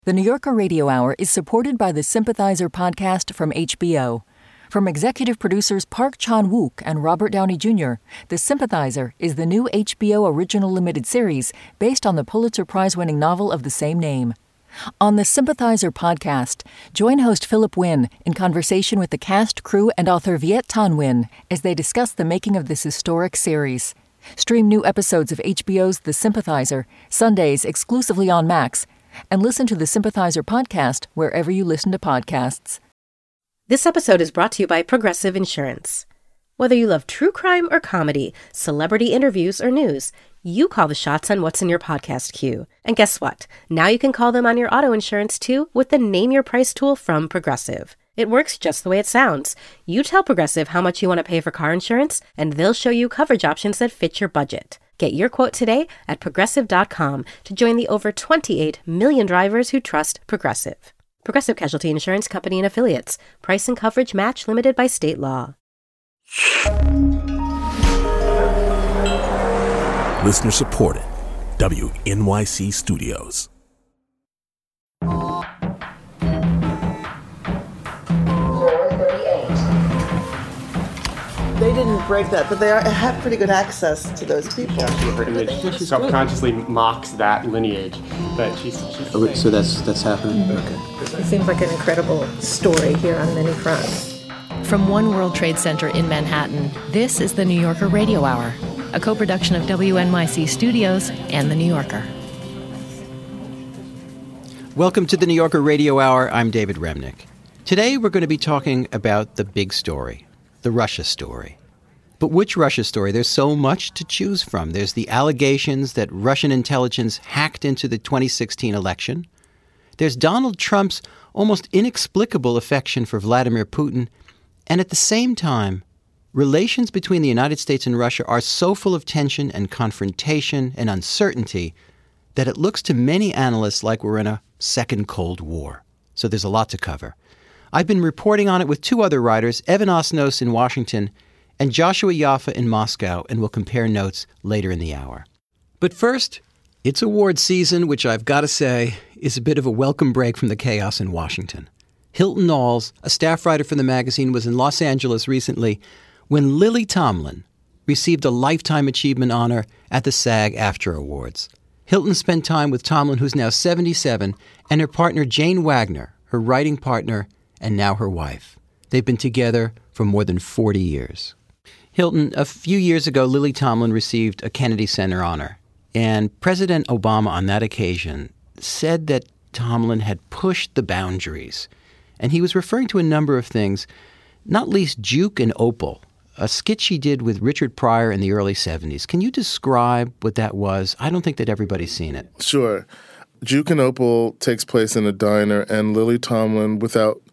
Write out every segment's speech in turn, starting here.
The New Yorker Radio Hour is supported by the Sympathizer podcast from HBO. From executive producers Park Chan-wook and Robert Downey Jr., The Sympathizer is the new HBO original limited series based on the Pulitzer Prize-winning novel of the same name. On the Sympathizer podcast, join host Philip Wynn in conversation with the cast, crew, and author Viet Thanh Nguyen as they discuss the making of this historic series. Stream new episodes of HBO's The Sympathizer, Sundays exclusively on Max, and listen to the Sympathizer podcast wherever you listen to podcasts. This episode is brought to you by Progressive Insurance. Whether you love true crime or comedy, celebrity interviews or news, you call the shots on what's in your podcast queue. And guess what? Now you can call them on your auto insurance too with the Name Your Price tool from Progressive. It works just the way it sounds. You tell Progressive how much you want to pay for car insurance, and they'll show you coverage options that fit your budget. Get your quote today at Progressive.com to join the over 28 million drivers who trust Progressive. Progressive Casualty Insurance Company and Affiliates. Price and coverage match limited by state law. Listener supported. WNYC Studios. They didn't break that, but they have pretty good access to those people. Her image subconsciously mocks that lineage, but she's so that's happening? Mm-hmm. Okay. It seems like an incredible story here on many fronts. From One World Trade Center in Manhattan, this is the New Yorker Radio Hour, a co-production of WNYC Studios and The New Yorker. Welcome to the New Yorker Radio Hour. I'm David Remnick. Today we're going to be talking about the big story, the Russia story. But which Russia story? There's so much to choose from. There's the allegations that Russian intelligence hacked into the 2016 election. There's Donald Trump's almost inexplicable affection for Vladimir Putin. And at the same time, relations between the United States and Russia are so full of tension and confrontation and uncertainty that it looks to many analysts like we're in a second Cold War. So there's a lot to cover. I've been reporting on it with two other writers, Evan Osnos in Washington and Joshua Yaffa in Moscow, and we'll compare notes later in the hour. But first, it's award season, which I've got to say is a bit of a welcome break from the chaos in Washington. Hilton Knowles, a staff writer for the magazine, was in Los Angeles recently when Lily Tomlin received a Lifetime Achievement honor at the SAG-AFTRA Awards. Hilton spent time with Tomlin, who's now 77, and her partner Jane Wagner, her writing partner, and now her wife. They've been together for more than 40 years. Hilton, a few years ago, Lily Tomlin received a Kennedy Center honor, and President Obama on that occasion said that Tomlin had pushed the boundaries. And he was referring to a number of things, not least Juke and Opal, a skit she did with Richard Pryor in the early 70s. Can you describe what that was? I don't think that everybody's seen it. Sure. Juke and Opal takes place in a diner, and Lily Tomlin, without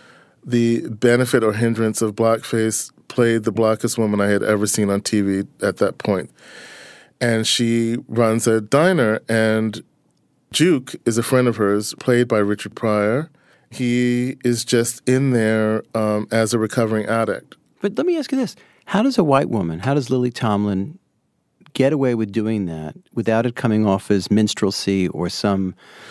the benefit or hindrance of blackface, played the blackest woman I had ever seen on TV at that point. And she runs a diner, and Juke is a friend of hers, played by Richard Pryor. He is just in there as a recovering addict. But let me ask you this. How does a white woman, how does Lily Tomlin get away with doing that without it coming off as minstrelsy or something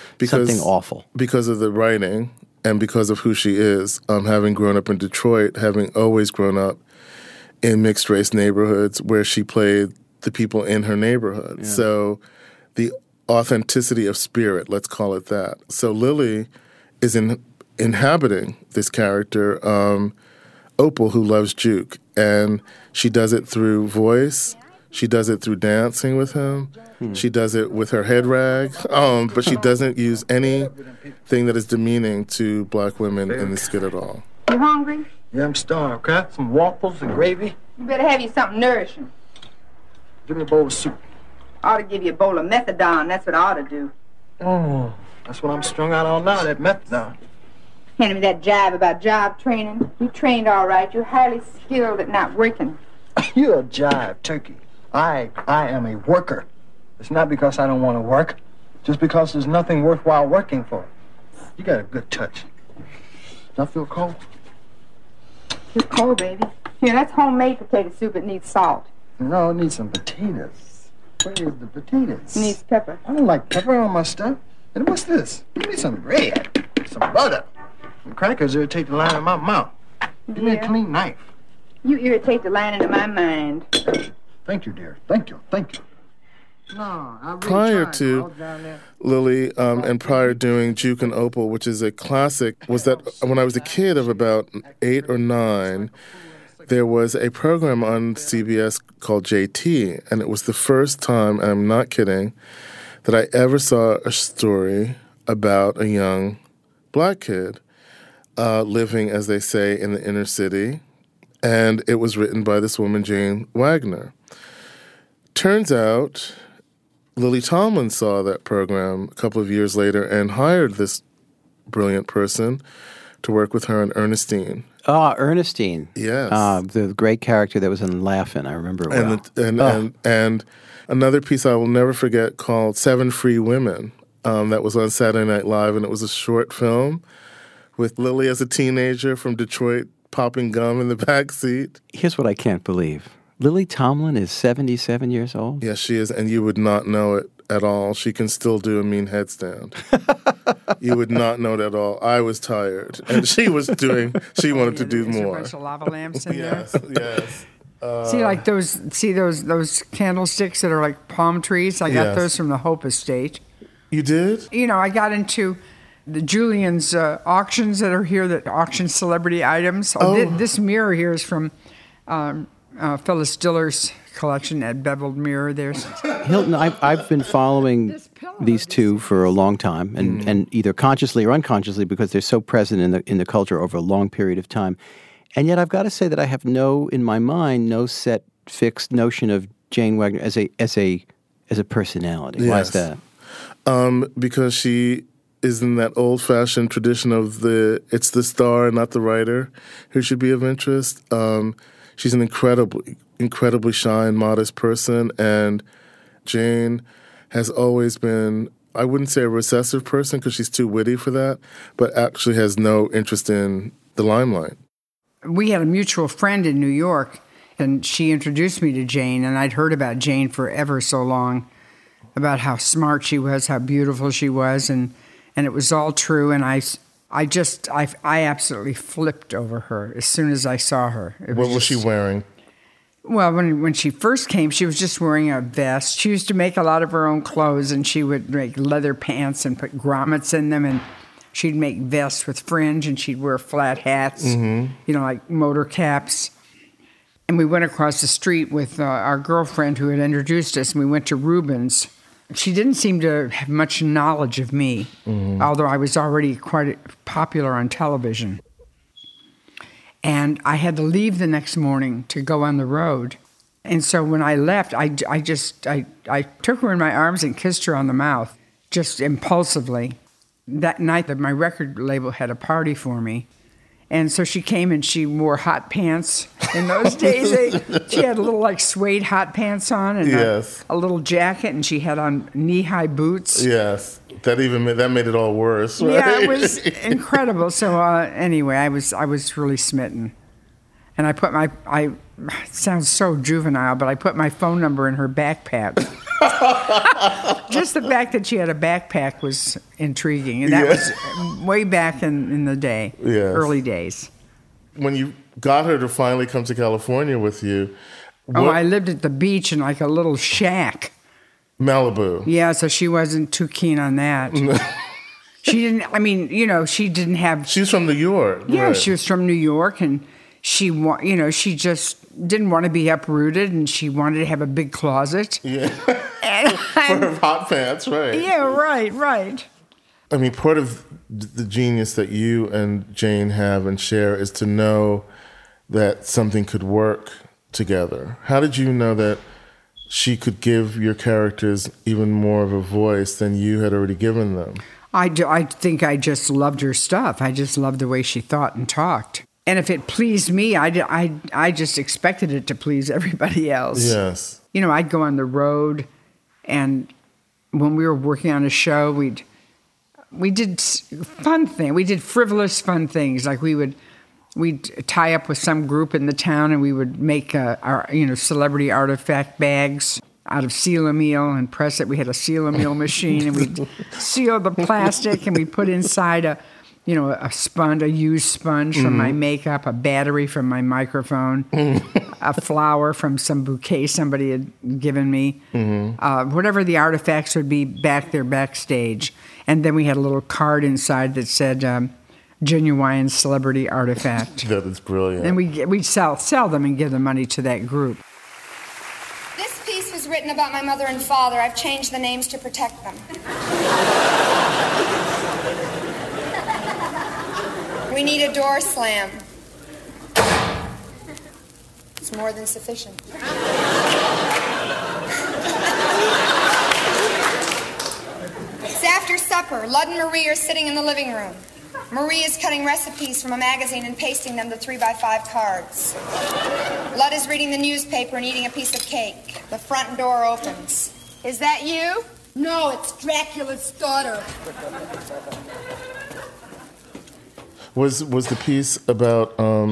awful? Because of the writing and because of who she is, having grown up in Detroit, having always grown up in mixed-race neighborhoods where she played the people in her neighborhood. Yeah. So the authenticity of spirit, let's call it that. So Lily is inhabiting this character, Opal, who loves Juke. And she does it through voice. She does it through dancing with him. She does it with her head rag. But she doesn't use anything that is demeaning to black women in the skit at all. You hungry? Yeah, I'm starved. Crap, some waffles and gravy. You better have you something nourishing. Give me a bowl of soup. I ought to give you a bowl of methadone. That's what I ought to do. Oh, that's what I'm strung out on now, that methadone. Handing me that jive about job training. You trained all right. You're highly skilled at not working. You're a jive turkey. I am a worker. It's not because I don't want to work. Just because there's nothing worthwhile working for. You got a good touch. Does that feel cold? It's cold, baby. Here, that's homemade potato soup. It needs salt. No, it needs some potatoes. Where is the potatoes? It needs pepper. I don't like pepper on my stuff. And what's this? Give me some bread, some butter. The crackers irritate the line of my mouth. Give me a clean knife. You irritate the lining of my mind. Thank you, dear. Thank you. No, I really Prior tried. to Lily and prior doing Juke and Opal, which is a classic, was that when I was a kid of about 8 or 9, there was a program on CBS called JT, and it was the first time, and I'm not kidding, that I ever saw a story about a young black kid living, as they say, in the inner city, and it was written by this woman, Jane Wagner. Turns out Lily Tomlin saw that program a couple of years later and hired this brilliant person to work with her on Ernestine. Ernestine. Yes. The great character that was in Laugh-In, I remember well. And another piece I will never forget called Seven Free Women that was on Saturday Night Live, and it was a short film with Lily as a teenager from Detroit popping gum in the back seat. Here's what I can't believe. Lily Tomlin is 77 years old? Yes, she is, and you would not know it at all. She can still do a mean headstand. You would not know it at all. I was tired, and she was she wanted to do There's more. A bunch of lava lamps in there. Yes. See those candlesticks that are like palm trees? I got those from the Hope Estate. You did? You know, I got into the Julian's auctions that are here that auction celebrity items. This mirror here is from Phyllis Diller's collection at Beveled Mirror. There's Hilton, I've been following these two for a long time, and either consciously or unconsciously, because they're so present in the culture over a long period of time. And yet I've got to say that I have in my mind, no set fixed notion of Jane Wagner as a personality. Yes. Why is that? Because she is in that old-fashioned tradition of it's the star, not the writer, who should be of interest. She's an incredibly shy and modest person, and Jane has always been, I wouldn't say a recessive person because she's too witty for that, but actually has no interest in the limelight. We had a mutual friend in New York, and she introduced me to Jane, and I'd heard about Jane for ever so long, about how smart she was, how beautiful she was, and it was all true, and I absolutely flipped over her as soon as I saw her. What was she wearing? Well, when she first came, she was just wearing a vest. She used to make a lot of her own clothes, and she would make leather pants and put grommets in them, and she'd make vests with fringe, and she'd wear flat hats, like motor caps. And we went across the street with our girlfriend who had introduced us, and we went to Rubens. She didn't seem to have much knowledge of me, although I was already quite popular on television. And I had to leave the next morning to go on the road. And so when I left, I took her in my arms and kissed her on the mouth, just impulsively. That night, my record label had a party for me. And so she came and she wore hot pants. In those days, she had little suede hot pants on and a little jacket, and she had on knee-high boots. Yes, that made it all worse. Right? Yeah, it was incredible. So anyway, I was really smitten, and I put it sounds so juvenile, but I put my phone number in her backpack. Just the fact that she had a backpack was intriguing, and that was way back in the day, early days. When you got her to finally come to California with you, I lived at the beach in like a little shack. Malibu. Yeah, so she wasn't too keen on that. She didn't, she didn't have... She's from New York. Yeah, right. She was from New York, and she just didn't want to be uprooted, and she wanted to have a big closet. Yeah. For her hot pants, right. Yeah, right. I mean, part of the genius that you and Jane have and share is to know that something could work together. How did you know that she could give your characters even more of a voice than you had already given them? I think I just loved her stuff. I just loved the way she thought and talked. And if it pleased me, I just expected it to please everybody else. Yes. I'd go on the road, and when we were working on a show, we did fun things. We did frivolous fun things. Like we'd tie up with some group in the town, and we would make our celebrity artifact bags. out of Seal-A-Meal and press it. We had a Seal-A-Meal machine, and we'd seal the plastic, and we put inside a used sponge from my makeup, a battery from my microphone, a flower from some bouquet somebody had given me, whatever the artifacts would be back there backstage. And then we had a little card inside that said, genuine celebrity artifact. That is brilliant. And we'd sell them and give the money to that group. This piece was written about my mother and father. I've changed the names to protect them. We need a door slam. It's more than sufficient. It's after supper. Lud and Marie are sitting in the living room. Marie is cutting recipes from a magazine and pasting them to 3x5 cards. Lud is reading the newspaper and eating a piece of cake. The front door opens. Is that you? No, it's Dracula's daughter. Was the piece about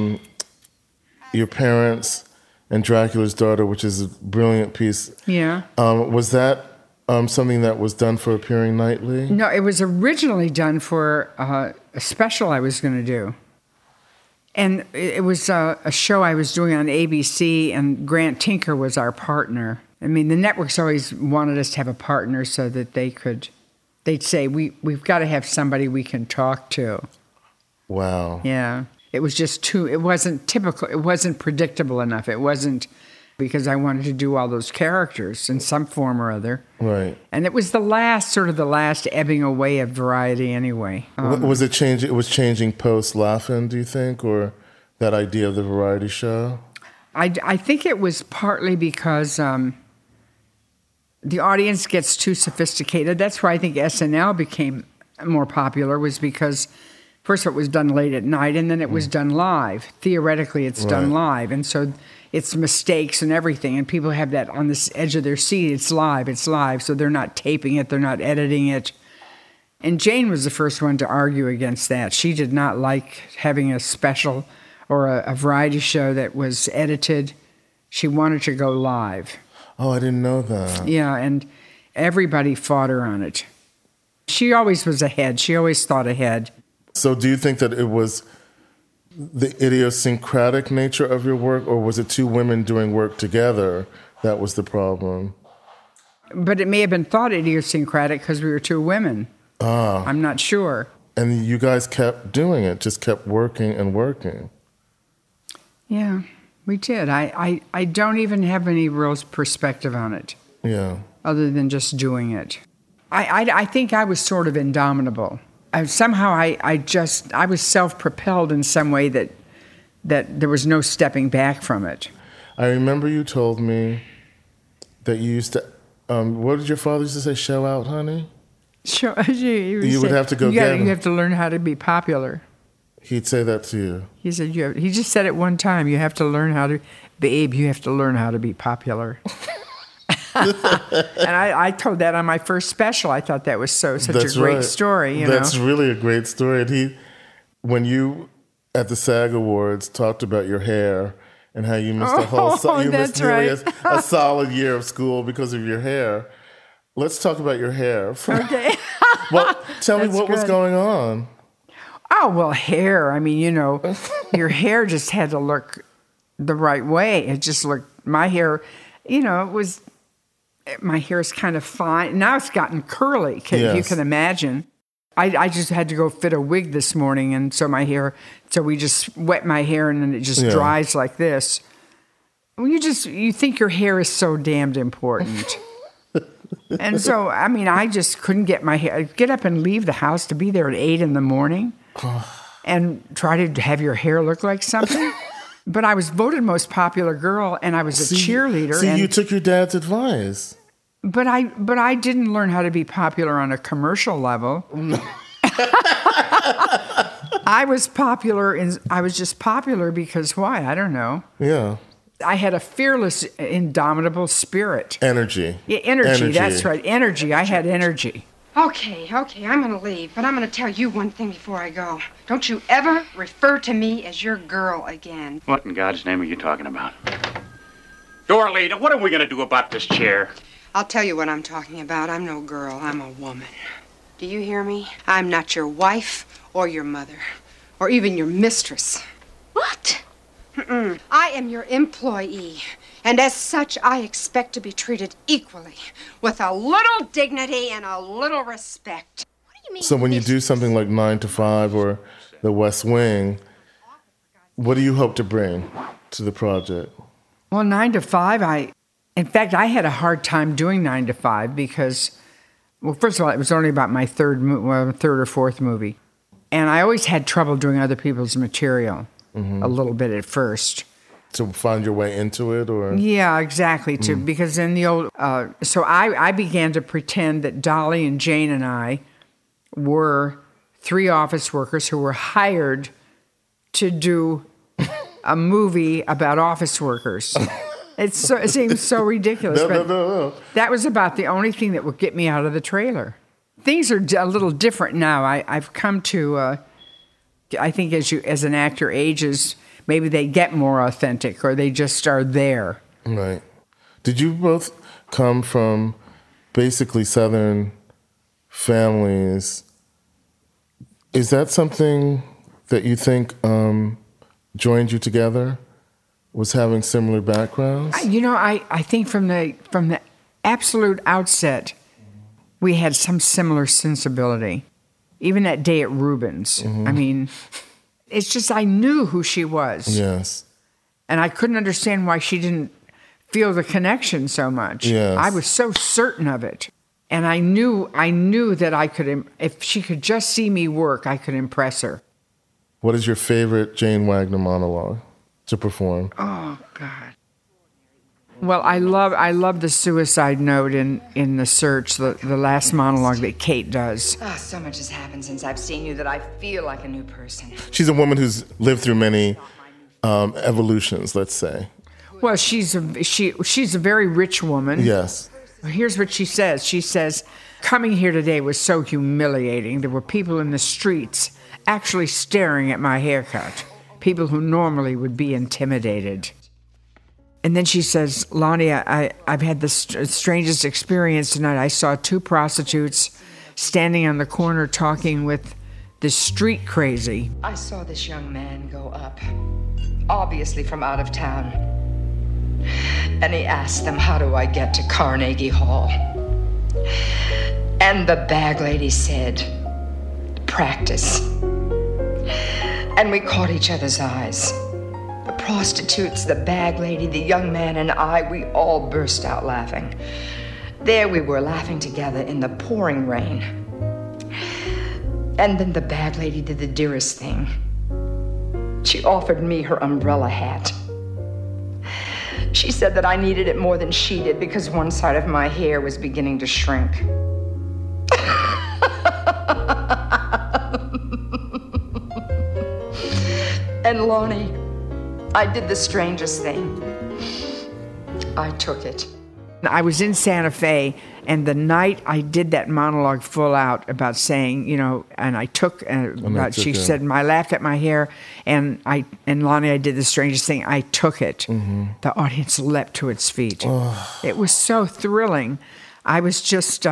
your parents and Dracula's daughter, which is a brilliant piece? Yeah. Was that something that was done for Appearing Nightly? No, it was originally done for a special I was going to do. And it was a show I was doing on ABC, and Grant Tinker was our partner. I mean, the networks always wanted us to have a partner so that they'd say, we've got to have somebody we can talk to. Wow. Yeah. It was just it wasn't typical. It wasn't predictable enough. It wasn't because I wanted to do all those characters in some form or other. Right. And it was the last ebbing away of variety anyway. Was it changing? It was changing post Laugh-In, do you think, or that idea of the variety show? I think it was partly because the audience gets too sophisticated. That's why I think SNL became more popular, was because first it was done late at night, and then it was done live. Theoretically, it's done live. And so it's mistakes and everything, and people have that on the edge of their seat. It's live, so they're not taping it, they're not editing it. And Jane was the first one to argue against that. She did not like having a special or a variety show that was edited. She wanted to go live. Oh, I didn't know that. Yeah, and everybody fought her on it. She always was ahead. She always thought ahead. So do you think that it was the idiosyncratic nature of your work, or was it two women doing work together that was the problem? But it may have been thought idiosyncratic because we were two women. I'm not sure. And you guys kept doing it, just kept working and working. Yeah, we did. I don't even have any real perspective on it. Yeah. Other than just doing it. I think I was sort of indomitable. Somehow I was self-propelled in some way that there was no stepping back from it. I remember you told me that you used to, what did your father used to say, show out, honey? Sure. You would have to go get him. You have to learn how to be popular. He'd say that to you. He said, he just said it one time, you have to learn how to, babe, you have to learn how to be popular. And I told that on my first special. I thought that was such a great story. You That's know? really a great story. And when you at the SAG Awards talked about your hair and how you missed missed nearly a solid year of school because of your hair. Let's talk about your hair. Okay. Well, tell me what was going on. Oh, well, hair. I mean, your hair just had to look the right way. It just looked, my hair, my hair is kind of fine. Now it's gotten curly, if you can imagine. I just had to go fit a wig this morning, and so we just wet my hair, and then it just dries like this. Well, you think your hair is so damned important. And so, I mean, I just couldn't get my hair, get up and leave the house to be there at 8 a.m. and try to have your hair look like something. But I was voted most popular girl, and I was a cheerleader. See, you took your dad's advice. But I didn't learn how to be popular on a commercial level. I was just popular because why? I don't know. Yeah. I had a fearless, indomitable spirit. Energy. Yeah, energy, that's right. Energy. I had energy. Okay, I'm gonna leave, but I'm gonna tell you one thing before I go. Don't you ever refer to me as your girl again. What in God's name are you talking about? Dorlita, what are we going to do about this chair? I'll tell you what I'm talking about. I'm no girl. I'm a woman. Do you hear me? I'm not your wife or your mother or even your mistress. What? Mm-mm. I am your employee, and as such, I expect to be treated equally, with a little dignity and a little respect. What do you mean? So when you do something like 9 to 5 or The West Wing, what do you hope to bring to the project? Well, 9 to 5, in fact, I had a hard time doing 9 to 5 because, well, first of all, it was only about my third or fourth movie. And I always had trouble doing other people's material a little bit at first. To find your way into it, or? Yeah, exactly. Because in the old, so I began to pretend that Dolly and Jane and I were 3 office workers who were hired to do a movie about office workers. It seems so ridiculous. No. That was about the only thing that would get me out of the trailer. Things are a little different now. I've come to, I think as an actor ages, maybe they get more authentic or they just are there. Right. Did you both come from basically Southern families? Is that something that you think joined you together? Was having similar backgrounds? I think from the absolute outset, we had some similar sensibility. Even that day at Rubens. I mean, it's just I knew who she was. Yes. And I couldn't understand why she didn't feel the connection so much. Yes. I was so certain of it. And I knew that I could, if she could just see me work, I could impress her. What is your favorite Jane Wagner monologue to perform? Oh, God. Well, I love the suicide note in The Search, the last monologue that Kate does. Oh, so much has happened since I've seen you that I feel like a new person. She's a woman who's lived through many evolutions, let's say. Well, she's a very rich woman. Yes. Here's what she says. She says, coming here today was so humiliating. There were people in the streets actually staring at my haircut. People who normally would be intimidated. And then she says, Lonnie, I've had the strangest experience tonight. I saw 2 prostitutes standing on the corner talking with the street crazy. I saw this young man go up, obviously from out of town. And he asked them, how do I get to Carnegie Hall? And the bag lady said, practice. And we caught each other's eyes. The prostitutes, the bag lady, the young man, and I, we all burst out laughing. There we were laughing together in the pouring rain. And then the bag lady did the dearest thing. She offered me her umbrella hat. She said that I needed it more than she did because one side of my hair was beginning to shrink. And Lonnie, I did the strangest thing. I took it. I was in Santa Fe, and the night I did that monologue full out about saying, and I took, she said, I laughed at my hair, and Lonnie, I did the strangest thing. I took it. The audience leapt to its feet. Oh. It was so thrilling. I was just,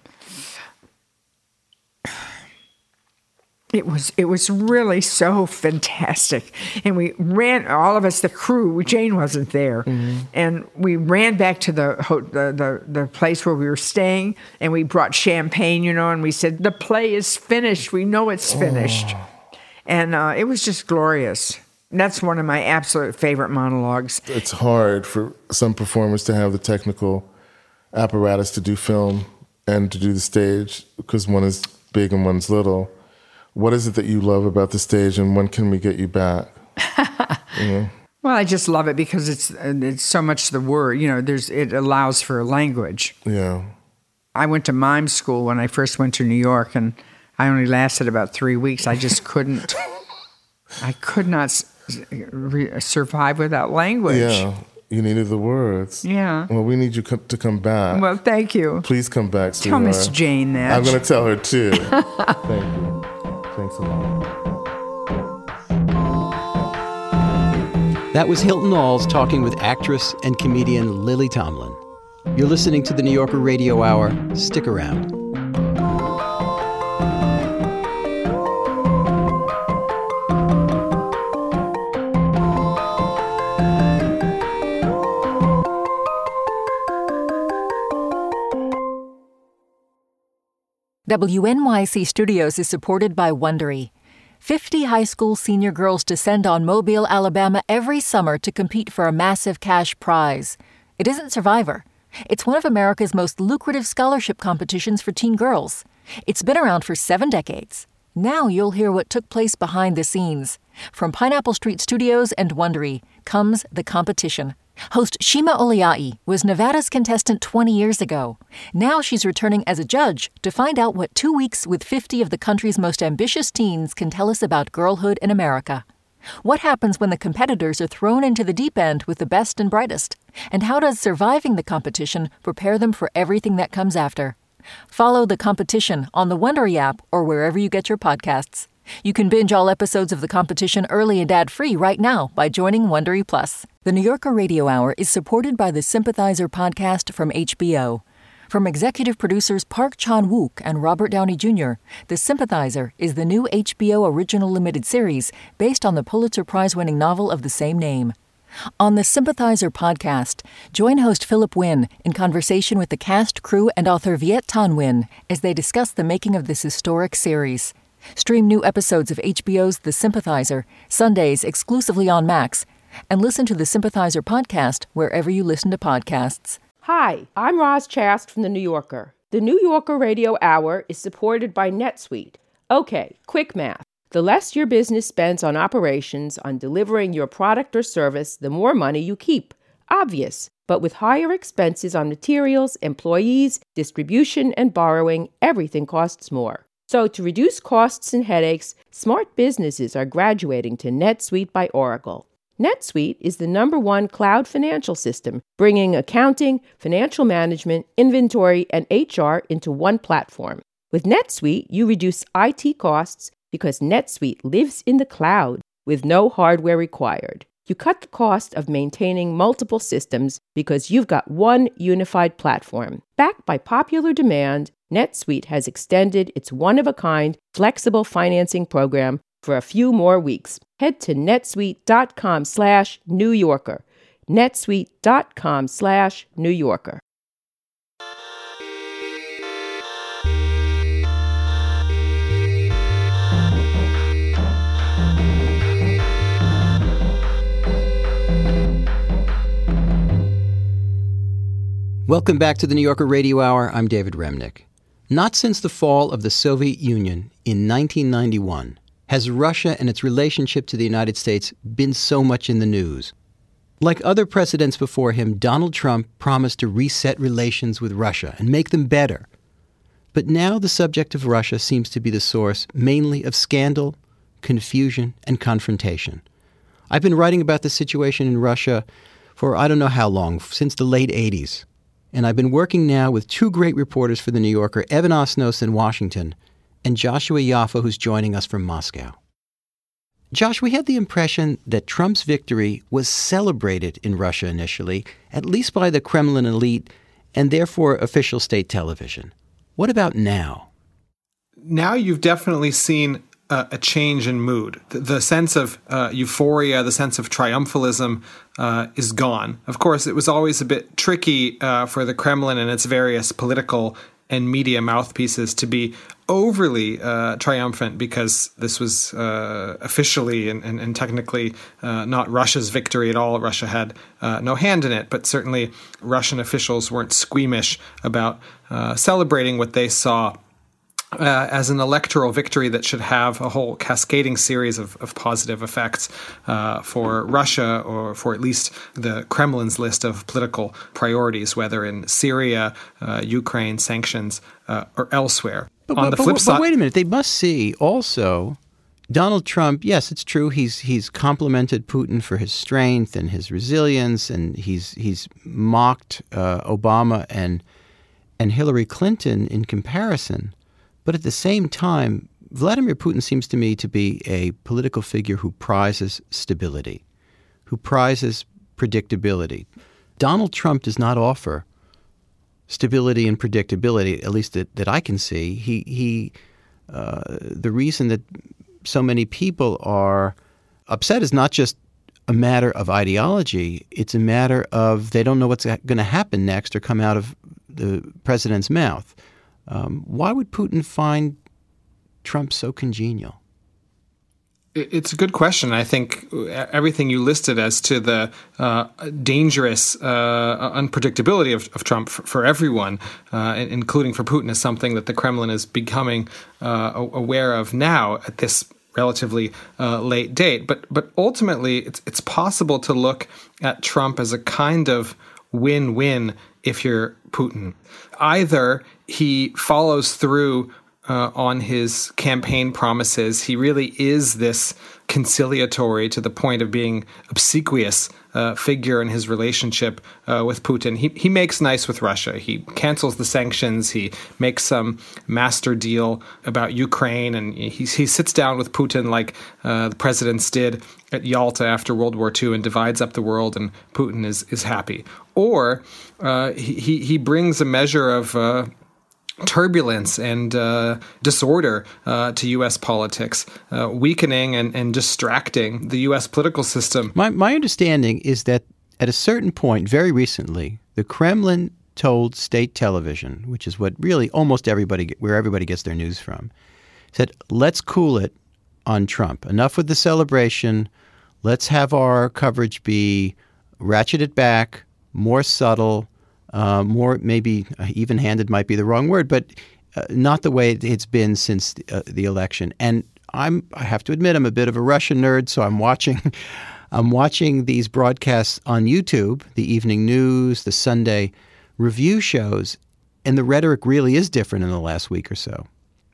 It was really so fantastic. And we ran, all of us, the crew, Jane wasn't there. And we ran back to the place where we were staying, and we brought champagne, and we said, the play is finished. We know it's finished. And it was just glorious. That's one of my absolute favorite monologues. It's hard for some performers to have the technical apparatus to do film and to do the stage because one is big and one's little. What is it that you love about the stage, and when can we get you back? Well, I just love it because it's so much the word. It allows for language. Yeah. I went to mime school when I first went to New York, and I only lasted about 3 weeks. I just couldn't. I could not survive without language. Yeah. You needed the words. Yeah. Well, we need you to come back. Well, thank you. Please come back, sweetheart. Tell Miss Jane that. I'm going to tell her, too. Thank you. Thanks a lot. That was Hilton Als talking with actress and comedian Lily Tomlin. You're listening to the New Yorker Radio Hour. Stick around. WNYC Studios is supported by Wondery. 50 high school senior girls descend on Mobile, Alabama every summer to compete for a massive cash prize. It isn't Survivor. It's one of America's most lucrative scholarship competitions for teen girls. It's been around for 7 decades. Now you'll hear what took place behind the scenes. From Pineapple Street Studios and Wondery comes The Competition. Host Shima Oliai was Nevada's contestant 20 years ago. Now she's returning as a judge to find out what 2 weeks with 50 of the country's most ambitious teens can tell us about girlhood in America. What happens when the competitors are thrown into the deep end with the best and brightest? And how does surviving the competition prepare them for everything that comes after? Follow The Competition on the Wondery app or wherever you get your podcasts. You can binge all episodes of The Competition early and ad-free right now by joining Wondery Plus. The New Yorker Radio Hour is supported by the Sympathizer podcast from HBO. From executive producers Park Chan-wook and Robert Downey Jr., The Sympathizer is the new HBO original limited series based on the Pulitzer Prize-winning novel of the same name. On the Sympathizer podcast, join host Philip Wynn in conversation with the cast, crew, and author Viet Thanh Nguyen as they discuss the making of this historic series. Stream new episodes of HBO's The Sympathizer, Sundays exclusively on Max, and listen to the Sympathizer podcast wherever you listen to podcasts. Hi, I'm Roz Chast from The New Yorker. The New Yorker Radio Hour is supported by NetSuite. Okay, quick math. The less your business spends on operations, on delivering your product or service, the more money you keep. Obvious. But with higher expenses on materials, employees, distribution, and borrowing, everything costs more. So to reduce costs and headaches, smart businesses are graduating to NetSuite by Oracle. NetSuite is the #1 cloud financial system, bringing accounting, financial management, inventory, and HR into one platform. With NetSuite, you reduce IT costs because NetSuite lives in the cloud with no hardware required. You cut the cost of maintaining multiple systems because you've got one unified platform. Backed by popular demand, NetSuite has extended its one-of-a-kind flexible financing program for a few more weeks. Head to netsuite.com/New Yorker. netsuite.com/New Yorker. Welcome back to the New Yorker Radio Hour. I'm David Remnick. Not since the fall of the Soviet Union in 1991 has Russia and its relationship to the United States been so much in the news. Like other presidents before him, Donald Trump promised to reset relations with Russia and make them better. But now the subject of Russia seems to be the source mainly of scandal, confusion, and confrontation. I've been writing about the situation in Russia for I don't know how long, since the late 80s. And I've been working now with 2 great reporters for The New Yorker, Evan Osnos in Washington and Joshua Yaffa, who's joining us from Moscow. Josh, we had the impression that Trump's victory was celebrated in Russia initially, at least by the Kremlin elite and therefore official state television. What about now? Now you've definitely seen a change in mood. The sense of euphoria, the sense of triumphalism is gone. Of course, it was always a bit tricky for the Kremlin and its various political and media mouthpieces to be overly triumphant because this was officially and technically not Russia's victory at all. Russia had no hand in it, but certainly Russian officials weren't squeamish about celebrating what they saw as an electoral victory that should have a whole cascading series of positive effects for Russia, or for at least the Kremlin's list of political priorities, whether in Syria, Ukraine, sanctions, or elsewhere. On the flip side, but wait a minute. They must see also Donald Trump. Yes, it's true. He's complimented Putin for his strength and his resilience, and he's mocked Obama and Hillary Clinton in comparison. But at the same time, Vladimir Putin seems to me to be a political figure who prizes stability, who prizes predictability. Donald Trump does not offer stability and predictability, at least that I can see. The reason that so many people are upset is not just a matter of ideology. It's a matter of they don't know what's going to happen next or come out of the president's mouth. Why would Putin find Trump so congenial? It's a good question. I think everything you listed as to the dangerous unpredictability of Trump for everyone, including for Putin, is something that the Kremlin is becoming aware of now at this relatively late date. But ultimately, it's possible to look at Trump as a kind of win-win if you're Putin. Either he follows through on his campaign promises. He really is this conciliatory to the point of being obsequious figure in his relationship with Putin. He makes nice with Russia. He cancels the sanctions. He makes some master deal about Ukraine, and he sits down with Putin like the presidents did at Yalta after World War II and divides up the world, and Putin is happy. Or he brings a measure of turbulence and disorder to U.S. politics, weakening and distracting the U.S. political system. My understanding is that at a certain point, very recently, the Kremlin told state television, which is what really almost where everybody gets their news from, said, let's cool it on Trump. Enough with the celebration. Let's have our coverage be ratcheted back, more subtle, more maybe even-handed might be the wrong word, but not the way it's been since the election. And I have to admit, I'm a bit of a Russian nerd, so I'm watching these broadcasts on YouTube, the evening news, the Sunday review shows, and the rhetoric really is different in the last week or so.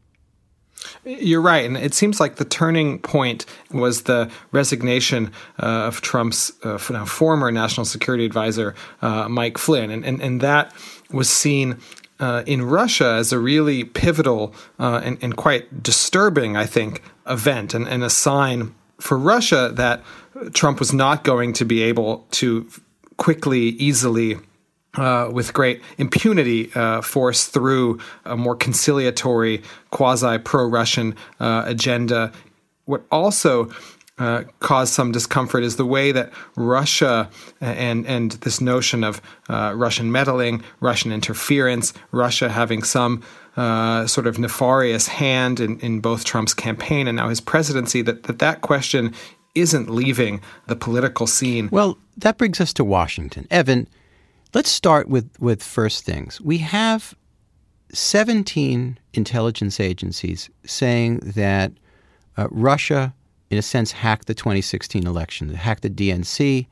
You're right. And it seems like the turning point was the resignation of Trump's former national security advisor, Mike Flynn. And that was seen in Russia as a really pivotal and quite disturbing, I think, event and a sign for Russia that Trump was not going to be able to quickly, easily, with great impunity, force through a more conciliatory, quasi-pro-Russian agenda. What also caused some discomfort is the way that Russia and this notion of Russian meddling, Russian interference, Russia having some sort of nefarious hand in both Trump's campaign and now his presidency, that question isn't leaving the political scene. Well, that brings us to Washington. Evan, let's start with first things. We have 17 intelligence agencies saying that Russia, in a sense, hacked the 2016 election, hacked the DNC,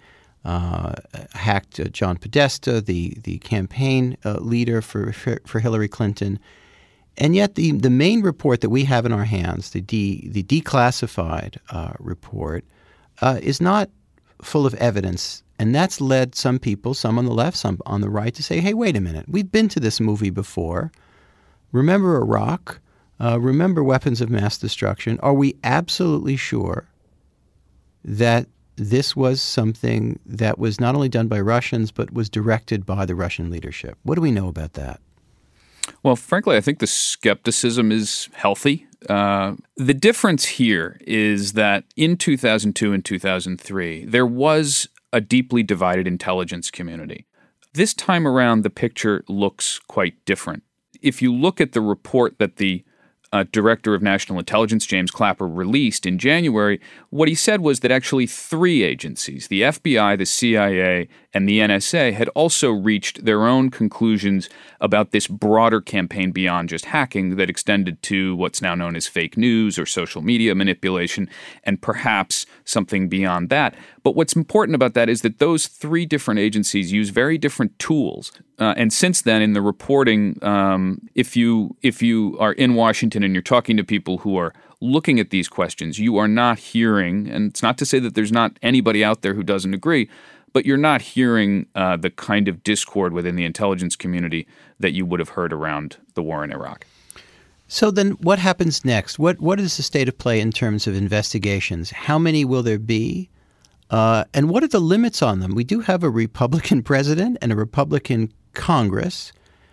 hacked John Podesta, the campaign leader for Hillary Clinton. And yet the main report that we have in our hands, the declassified report, is not full of evidence. And that's led some people, some on the left, some on the right, to say, hey, wait a minute. We've been to this movie before. Remember Iraq? Remember weapons of mass destruction? Are we absolutely sure that this was something that was not only done by Russians, but was directed by the Russian leadership? What do we know about that? Well, frankly, I think the skepticism is healthy. The difference here is that in 2002 and 2003, there was a deeply divided intelligence community. This time around, the picture looks quite different. If you look at the report that the Director of National Intelligence, James Clapper, released in January, what he said was that actually three agencies, the FBI, the CIA, and the NSA, had also reached their own conclusions about this broader campaign beyond just hacking that extended to what's now known as fake news or social media manipulation, and perhaps something beyond that. But what's important about that is that those three different agencies use very different tools. And since then, in the reporting, if you are in Washington and you're talking to people who are looking at these questions, you are not hearing, and it's not to say that there's not anybody out there who doesn't agree, but you're not hearing the kind of discord within the intelligence community that you would have heard around the war in Iraq. So then what happens next? What is the state of play in terms of investigations? How many will there be? And what are the limits on them? We do have a Republican president and a Republican Congress,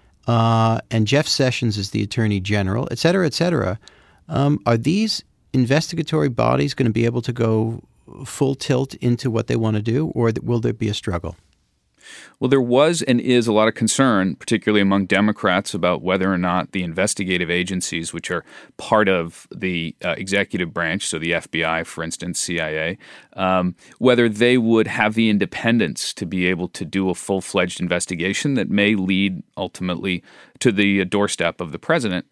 and Jeff Sessions is the Attorney General, et cetera, et cetera. Are these investigatory bodies going to be able to go full tilt into what they want to do, or will there be a struggle? Well, there was and is a lot of concern, particularly among Democrats, about whether or not the investigative agencies, which are part of the executive branch, so the FBI, for instance, CIA, whether they would have the independence to be able to do a full-fledged investigation that may lead ultimately to the doorstep of the president.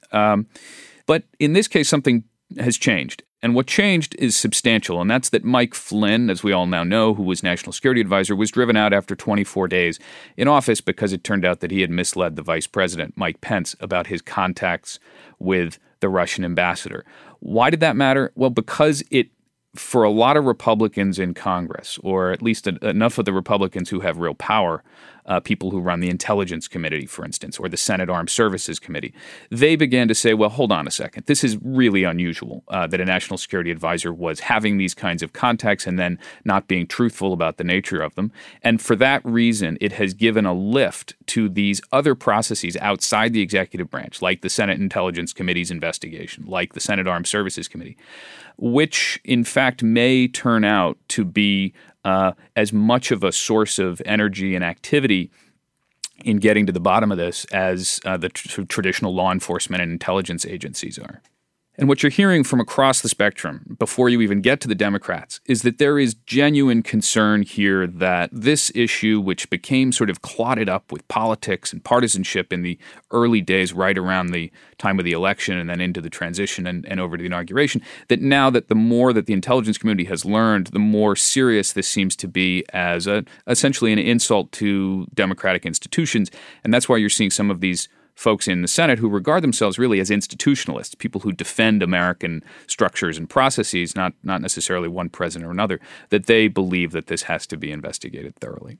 But in this case, something has changed. And what changed is substantial, and that's that Mike Flynn, as we all now know, who was National Security Advisor, was driven out after 24 days in office because it turned out that he had misled the Vice President, Mike Pence, about his contacts with the Russian ambassador. Why did that matter? Well, because it, for a lot of Republicans in Congress, or at least enough of the Republicans who have real power, people who run the Intelligence Committee, for instance, or the Senate Armed Services Committee, they began to say, well, hold on a second. This is really unusual that a national security advisor was having these kinds of contacts and then not being truthful about the nature of them. And for that reason, it has given a lift to these other processes outside the executive branch, like the Senate Intelligence Committee's investigation, like the Senate Armed Services Committee, which in fact may turn out to be as much of a source of energy and activity in getting to the bottom of this as the traditional law enforcement and intelligence agencies are. And what you're hearing from across the spectrum, before you even get to the Democrats, is that there is genuine concern here that this issue, which became sort of clotted up with politics and partisanship in the early days right around the time of the election and then into the transition and over to the inauguration, that now that the more that the intelligence community has learned, the more serious this seems to be as essentially an insult to democratic institutions. And that's why you're seeing some of these folks in the Senate who regard themselves really as institutionalists, people who defend American structures and processes, not necessarily one president or another, that they believe that this has to be investigated thoroughly.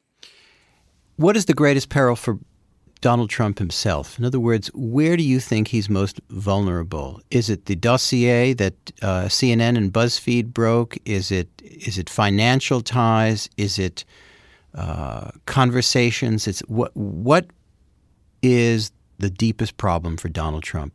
What is the greatest peril for Donald Trump himself? In other words, where do you think he's most vulnerable? Is it the dossier that CNN and BuzzFeed broke? Is it financial ties? Is it conversations? It's what is the deepest problem for Donald Trump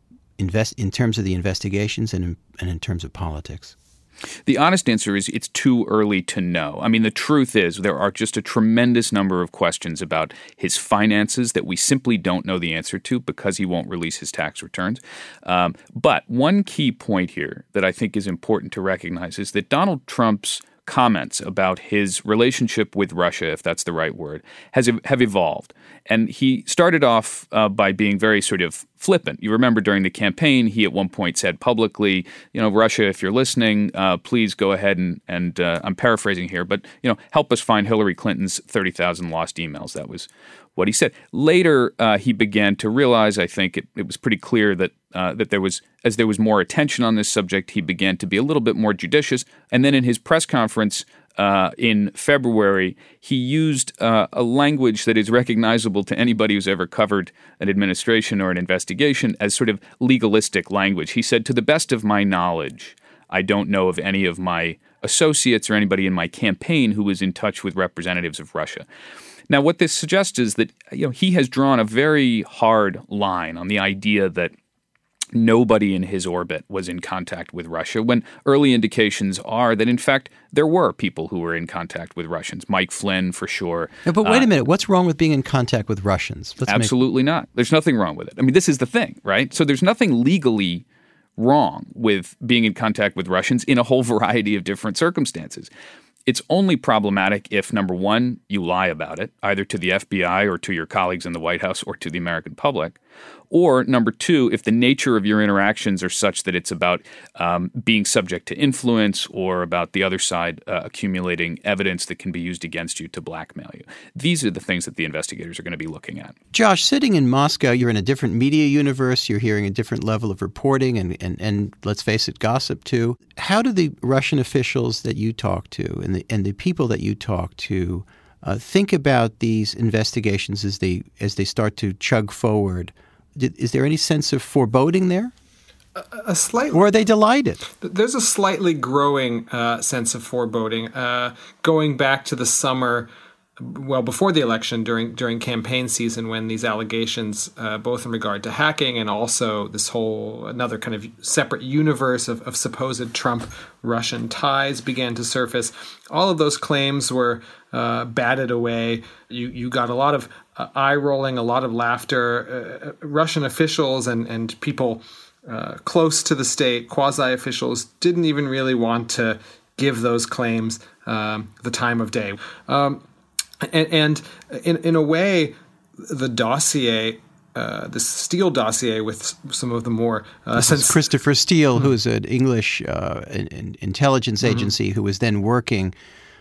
in terms of the investigations and in terms of politics? The honest answer is it's too early to know. I mean, the truth is there are just a tremendous number of questions about his finances that we simply don't know the answer to because he won't release his tax returns. But one key point here that I think is important to recognize is that Donald Trump's comments about his relationship with Russia, if that's the right word, have evolved. And he started off by being very sort of flippant. You remember during the campaign, he at one point said publicly, Russia, if you're listening, please go ahead and I'm paraphrasing here, but, help us find Hillary Clinton's 30,000 lost emails. That was what he said. Later, he began to realize, I think it was pretty clear that there was more attention on this subject, he began to be a little bit more judicious. And then in his press conference in February, he used a language that is recognizable to anybody who's ever covered an administration or an investigation as sort of legalistic language. He said, to the best of my knowledge, I don't know of any of my associates or anybody in my campaign who was in touch with representatives of Russia. Now, what this suggests is that he has drawn a very hard line on the idea that nobody in his orbit was in contact with Russia, when early indications are that, in fact, there were people who were in contact with Russians. Mike Flynn, for sure. Yeah, but wait a minute. What's wrong with being in contact with Russians? Absolutely not. There's nothing wrong with it. I mean, this is the thing, right? So there's nothing legally wrong with being in contact with Russians in a whole variety of different circumstances. It's only problematic if, number one, you lie about it, either to the FBI or to your colleagues in the White House or to the American public. Or, number two, if the nature of your interactions are such that it's about being subject to influence or about the other side accumulating evidence that can be used against you to blackmail you. These are the things that the investigators are going to be looking at. Josh, sitting in Moscow, you're in a different media universe. You're hearing a different level of reporting and let's face it, gossip too. How do the Russian officials that you talk to and the people that you talk to think about these investigations as they start to chug forward? Is there any sense of foreboding there? A slight, or are they delighted? There's a slightly growing sense of foreboding. Going back to the summer, well, before the election, during campaign season, when these allegations, both in regard to hacking and also this whole another kind of separate universe of supposed Trump-Russian ties began to surface, all of those claims were batted away. You got a lot of eye rolling, a lot of laughter. Russian officials and people close to the state, quasi-officials, didn't even really want to give those claims the time of day. And in a way, the dossier, this Steele dossier with some of the more... This is Christopher Steele, who's an English intelligence agency who was then working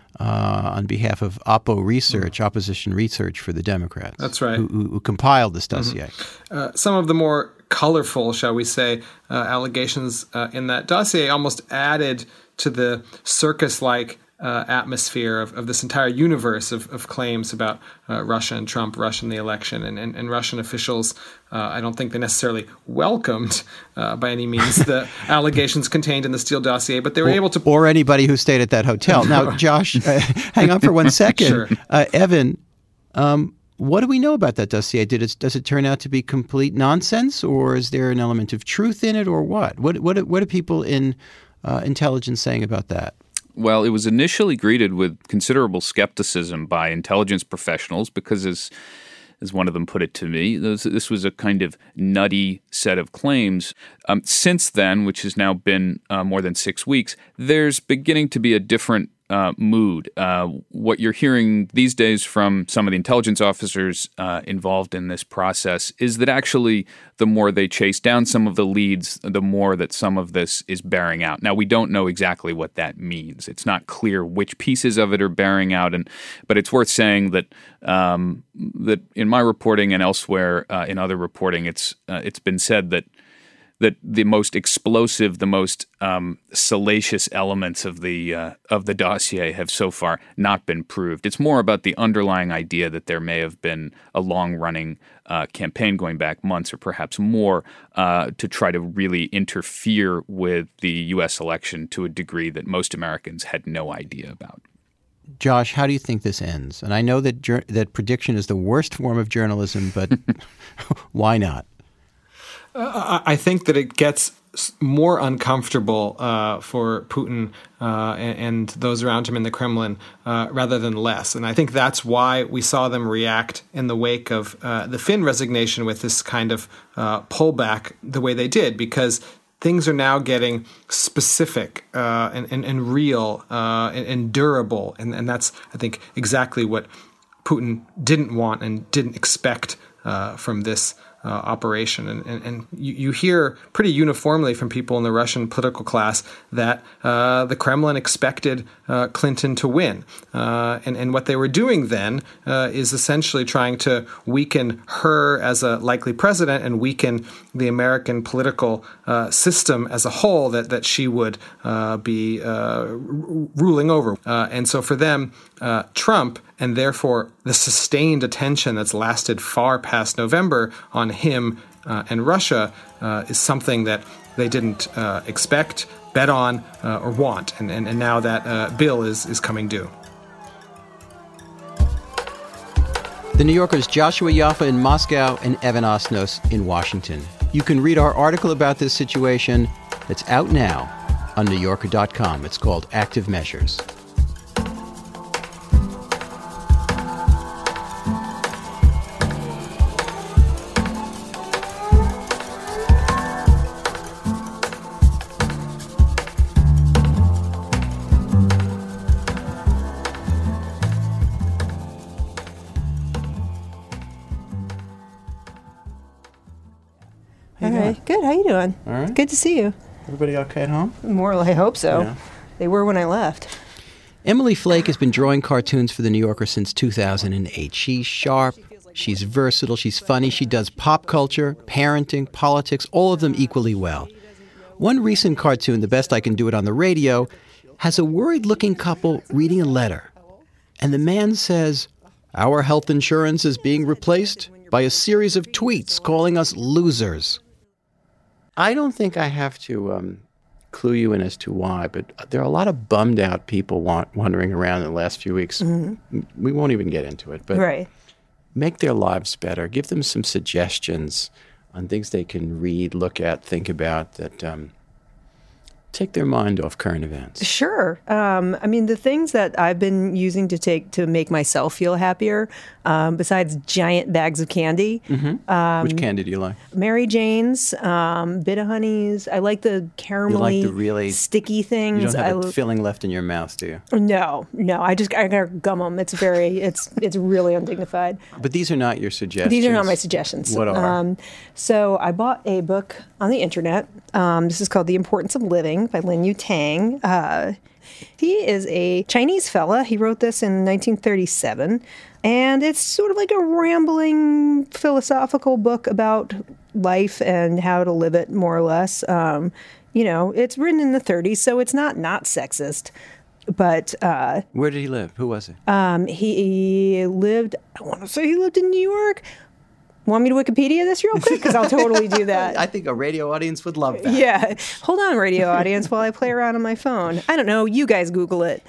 on behalf of Oppo Research, Opposition Research for the Democrats. That's right. Who compiled this dossier. Some of the more colorful, shall we say, allegations in that dossier almost added to the circus-like atmosphere of this entire universe of claims about Russia and Trump, Russia and the election, and Russian officials. I don't think they necessarily welcomed by any means the allegations contained in the Steele dossier, but they were able to... Or anybody who stayed at that hotel. Now, Josh, hang on for 1 second. Sure. Evan, what do we know about that dossier? Does it turn out to be complete nonsense, or is there an element of truth in it, or what? What are people in intelligence saying about that? Well, it was initially greeted with considerable skepticism by intelligence professionals because, as one of them put it to me, this was a kind of nutty set of claims. Since then, which has now been more than 6 weeks, there's beginning to be a different mood. What you're hearing these days from some of the intelligence officers involved in this process is that actually the more they chase down some of the leads, the more that some of this is bearing out. Now, we don't know exactly what that means. It's not clear which pieces of it are bearing out, but it's worth saying that that in my reporting and elsewhere in other reporting, it's been said that the most explosive, the most salacious elements of the dossier have so far not been proved. It's more about the underlying idea that there may have been a long-running campaign going back months or perhaps more to try to really interfere with the U.S. election to a degree that most Americans had no idea about. Josh, how do you think this ends? And I know that prediction is the worst form of journalism, but why not? I think that it gets more uncomfortable for Putin and those around him in the Kremlin rather than less. And I think that's why we saw them react in the wake of the Finn resignation with this kind of pullback the way they did, because things are now getting specific and real and durable. And that's, I think, exactly what Putin didn't want and didn't expect from this operation. And you hear pretty uniformly from people in the Russian political class that the Kremlin expected Clinton to win. And what they were doing then is essentially trying to weaken her as a likely president and weaken the American political system as a whole that she would be ruling over. And so for them, Trump, and therefore the sustained attention that's lasted far past November on him and Russia is something that they didn't expect, bet on, or want. And now that bill is coming due. The New Yorker's Joshua Yaffa in Moscow and Evan Osnos in Washington. You can read our article about this situation that's out now on NewYorker.com. It's called Active Measures. Good. How you doing? All right. Good to see you. Everybody okay at home? More, I hope so. Yeah. They were when I left. Emily Flake has been drawing cartoons for The New Yorker since 2008. She's sharp, she's versatile, she's funny, she does pop culture, parenting, politics, all of them equally well. One recent cartoon, The Best I Can Do It on the Radio, has a worried-looking couple reading a letter. And the man says, "Our health insurance is being replaced by a series of tweets calling us losers." I don't think I have to clue you in as to why, but there are a lot of bummed out people wandering around in the last few weeks. Mm-hmm. We won't even get into it, but make their lives better. Give them some suggestions on things they can read, look at, think about that take their mind off current events. Sure. I mean, the things that I've been using to make myself feel happier, besides giant bags of candy. Mm-hmm. Which candy do you like? Mary Jane's, Bit-O-Honeys. I like the caramelly, you like the really sticky things. You don't have a filling left in your mouth, do you? No. I gotta gum them. It's really undignified. But these are not your suggestions. These are not my suggestions. What are? So I bought a book on the internet. This is called The Importance of Living by Lin Yu Tang. He is a Chinese fella. He wrote this in 1937. And it's sort of like a rambling philosophical book about life and how to live it, more or less. It's written in the 30s, so it's not sexist. But where did he live? Who was he? He lived, I want to say he lived in New York. Want me to Wikipedia this real quick? Because I'll totally do that. I think a radio audience would love that. Yeah. Hold on, radio audience, while I play around on my phone. I don't know. You guys Google it.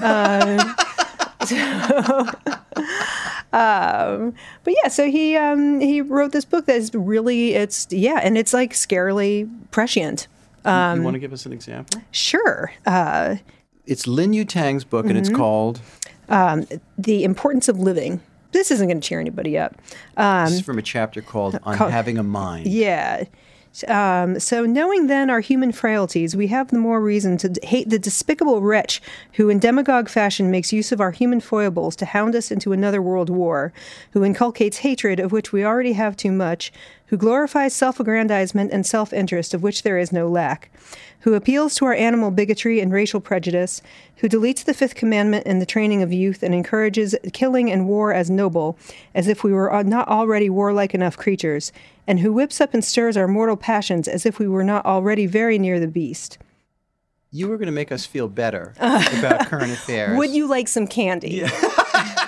So he wrote this book that is really, and it's like scarily prescient. You want to give us an example? Sure. It's Lin Yu Tang's book, and it's called? The Importance of Living. This isn't going to cheer anybody up. This is from a chapter called Having a Mind. Yeah. So knowing then our human frailties, we have the more reason to hate the despicable wretch who in demagogue fashion makes use of our human foibles to hound us into another world war, who inculcates hatred of which we already have too much, who glorifies self-aggrandizement and self-interest of which there is no lack, who appeals to our animal bigotry and racial prejudice, who deletes the fifth commandment in the training of youth and encourages killing and war as noble, as if we were not already warlike enough creatures, and who whips up and stirs our mortal passions as if we were not already very near the beast. You were going to make us feel better about current affairs. Would you like some candy? Yeah.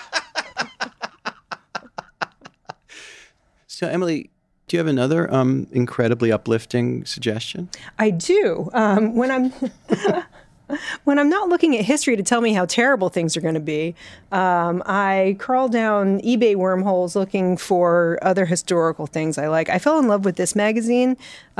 So, Emily, do you have another incredibly uplifting suggestion? I do. When I'm not looking at history to tell me how terrible things are going to be, I crawl down eBay wormholes looking for other historical things I like. I fell in love with this magazine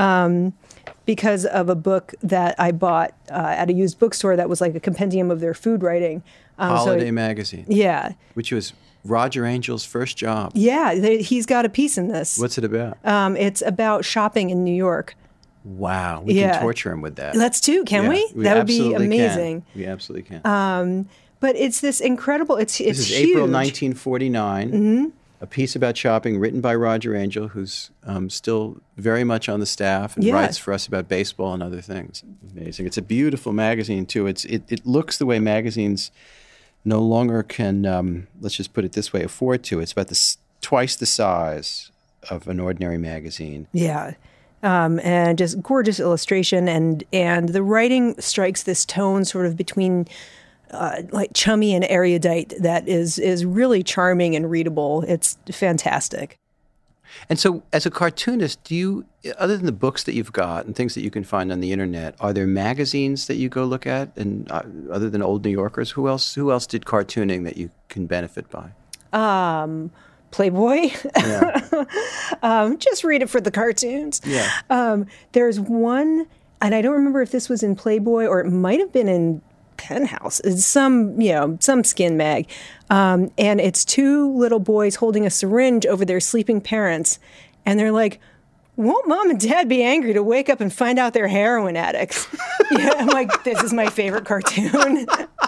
because of a book that I bought at a used bookstore that was like a compendium of their food writing. Holiday Magazine. Yeah. Which was Roger Angel's first job. Yeah, he's got a piece in this. What's it about? It's about shopping in New York. Wow, we can torture him with that. Let's do, can we? That would be amazing. We absolutely can. But it's this incredible, it's This is huge. April 1949, a piece about shopping written by Roger Angel, who's still very much on the staff and writes for us about baseball and other things. Amazing. It's a beautiful magazine, too. It looks the way magazines no longer can, let's just put it this way, afford to. It's about twice the size of an ordinary magazine. Yeah. And just gorgeous illustration, and the writing strikes this tone sort of between like chummy and erudite that is really charming and readable. It's fantastic. And so, as a cartoonist, do you, other than the books that you've got and things that you can find on the internet, are there magazines that you go look at? And other than Old New Yorkers, who else did cartooning that you can benefit by? Playboy. Yeah. Just read it for the cartoons. Yeah. There's one, and I don't remember if this was in Playboy or it might have been in Penthouse. It's some skin mag. And it's two little boys holding a syringe over their sleeping parents. And they're like, won't mom and dad be angry to wake up and find out they're heroin addicts? Yeah, I'm like, this is my favorite cartoon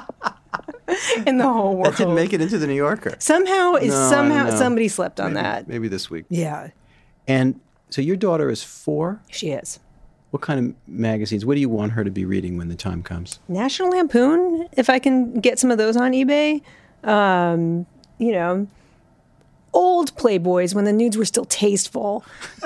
in the whole world. That didn't make it into the New Yorker. Somehow somebody slept on that. Maybe this week. Yeah. And so your daughter is 4? She is. What kind of magazines? What do you want her to be reading when the time comes? National Lampoon, if I can get some of those on eBay. Old Playboys when the nudes were still tasteful.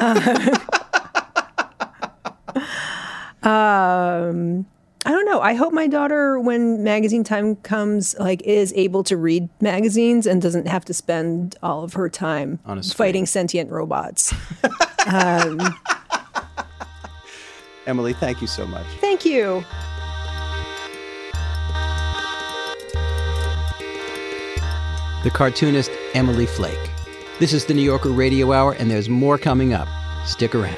I don't know. I hope my daughter, when magazine time comes, is able to read magazines and doesn't have to spend all of her time fighting sentient robots. Emily, thank you so much. Thank you. The cartoonist Emily Flake. This is the New Yorker Radio Hour, and there's more coming up. Stick around.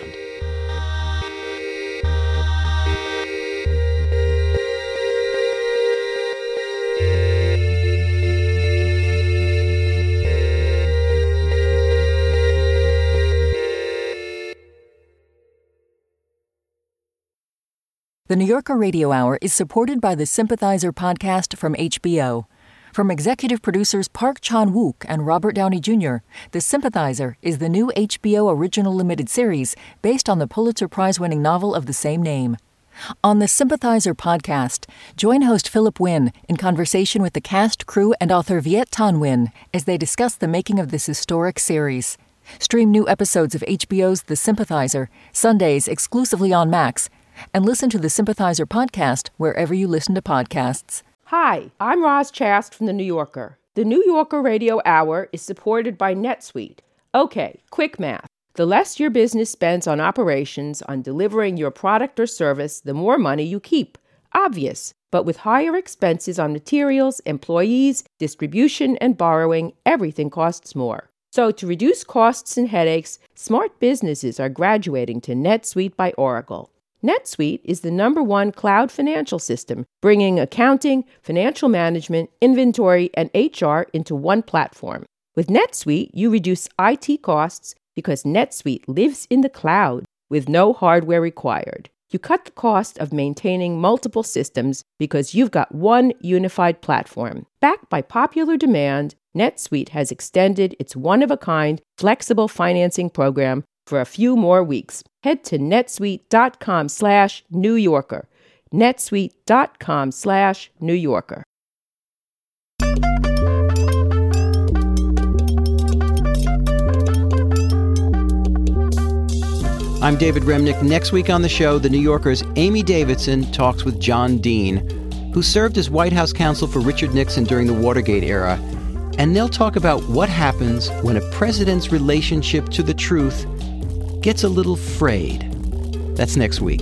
The New Yorker Radio Hour is supported by the Sympathizer podcast from HBO. From executive producers Park Chan-wook and Robert Downey Jr., The Sympathizer is the new HBO original limited series based on the Pulitzer Prize-winning novel of the same name. On the Sympathizer podcast, join host Philip Wynn in conversation with the cast, crew, and author Viet Thanh Nguyen as they discuss the making of this historic series. Stream new episodes of HBO's The Sympathizer, Sundays exclusively on Max, and listen to the Sympathizer podcast wherever you listen to podcasts. Hi, I'm Roz Chast from The New Yorker. The New Yorker Radio Hour is supported by NetSuite. Okay, quick math. The less your business spends on operations, on delivering your product or service, the more money you keep. Obvious. But with higher expenses on materials, employees, distribution, and borrowing, everything costs more. So to reduce costs and headaches, smart businesses are graduating to NetSuite by Oracle. NetSuite is the #1 cloud financial system, bringing accounting, financial management, inventory, and HR into one platform. With NetSuite, you reduce IT costs because NetSuite lives in the cloud with no hardware required. You cut the cost of maintaining multiple systems because you've got one unified platform. Backed by popular demand, NetSuite has extended its one-of-a-kind flexible financing program for a few more weeks. Head to netsuite.com/New Yorker. netsuite.com/New Yorker. I'm David Remnick. Next week on the show, The New Yorker's Amy Davidson talks with John Dean, who served as White House counsel for Richard Nixon during the Watergate era. And they'll talk about what happens when a president's relationship to the truth gets a little frayed. That's next week.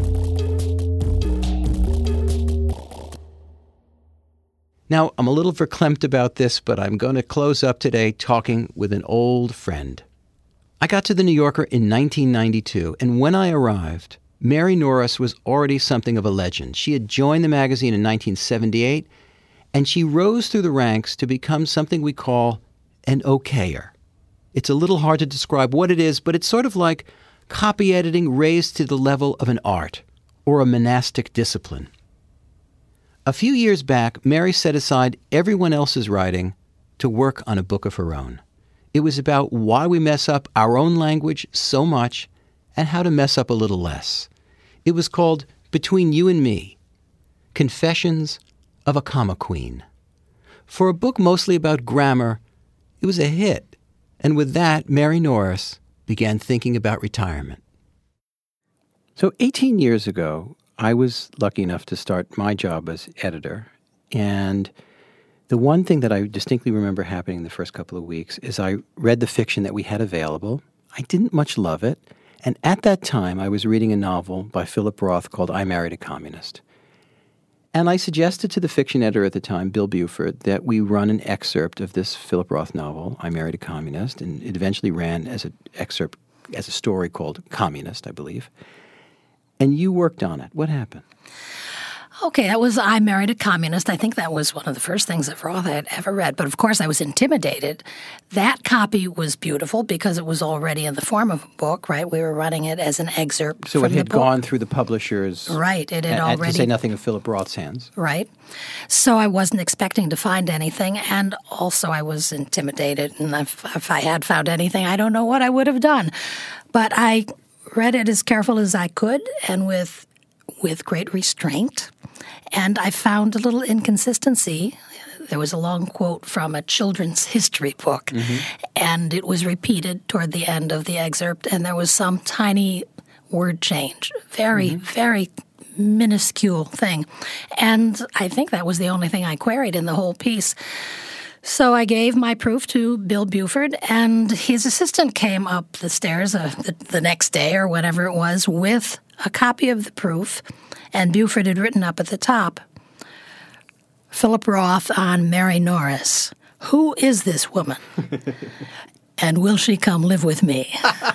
Now, I'm a little verklempt about this, but I'm going to close up today talking with an old friend. I got to The New Yorker in 1992, and when I arrived, Mary Norris was already something of a legend. She had joined the magazine in 1978, and she rose through the ranks to become something we call an okayer. It's a little hard to describe what it is, but it's sort of like copy editing raised to the level of an art or a monastic discipline. A few years back, Mary set aside everyone else's writing to work on a book of her own. It was about why we mess up our own language so much and how to mess up a little less. It was called Between You and Me, Confessions of a Comma Queen. For a book mostly about grammar, it was a hit. And with that, Mary Norris began thinking about retirement. So 18 years ago, I was lucky enough to start my job as editor. And the one thing that I distinctly remember happening the first couple of weeks is I read the fiction that we had available. I didn't much love it. And at that time, I was reading a novel by Philip Roth called I Married a Communist. And I suggested to the fiction editor at the time, Bill Buford, that we run an excerpt of this Philip Roth novel, I Married a Communist, and it eventually ran as an excerpt, as a story called Communist, I believe. And you worked on it. What happened? Okay, that was I Married a Communist. I think that was one of the first things that Roth had ever read. But of course, I was intimidated. That copy was beautiful because it was already in the form of a book, right? We were running it as an excerpt So from it had the book. gone through the publishers. Right, it had already. To say nothing of Philip Roth's hands. Right. So I wasn't expecting to find anything, and also I was intimidated. And if I had found anything, I don't know what I would have done. But I read it as careful as I could and with great restraint. And I found a little inconsistency. There was a long quote from a children's history book, and it was repeated toward the end of the excerpt, and there was some tiny word change, very minuscule thing. And I think that was the only thing I queried in the whole piece. So I gave my proof to Bill Buford, and his assistant came up the stairs the next day or whatever it was with a copy of the proof, and Buford had written up at the top, Philip Roth on Mary Norris. Who is this woman? And will she come live with me?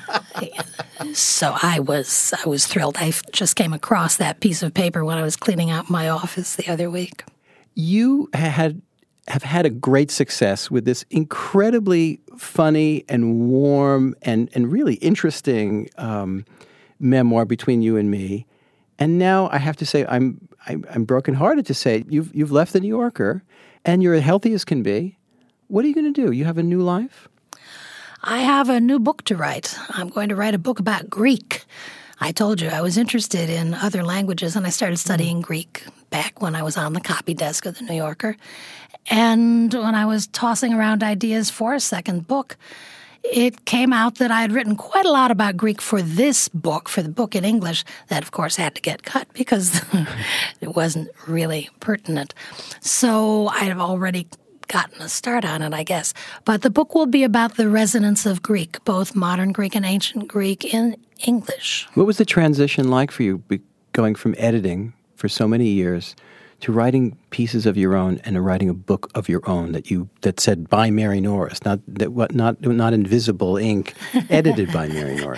So I was thrilled. I just came across that piece of paper when I was cleaning out my office the other week. You have had a great success with this incredibly funny and warm and really interesting memoir, Between You and Me. And now I have to say I'm brokenhearted to say you've left the New Yorker and you're as healthy as can be. What are you going to do? You have a new life? I have a new book to write. I'm going to write a book about Greek. I told you I was interested in other languages, and I started studying Greek back when I was on the copy desk of the New Yorker. And when I was tossing around ideas for a second book, it came out that I had written quite a lot about Greek for this book, for the book in English, that of course had to get cut because it wasn't really pertinent. So I have already gotten a start on it, I guess. But the book will be about the resonance of Greek, both modern Greek and ancient Greek in English. What was the transition like for you, going from editing for so many years to writing pieces of your own and writing a book of your own that said by Mary Norris, not invisible ink, edited by Mary Norris?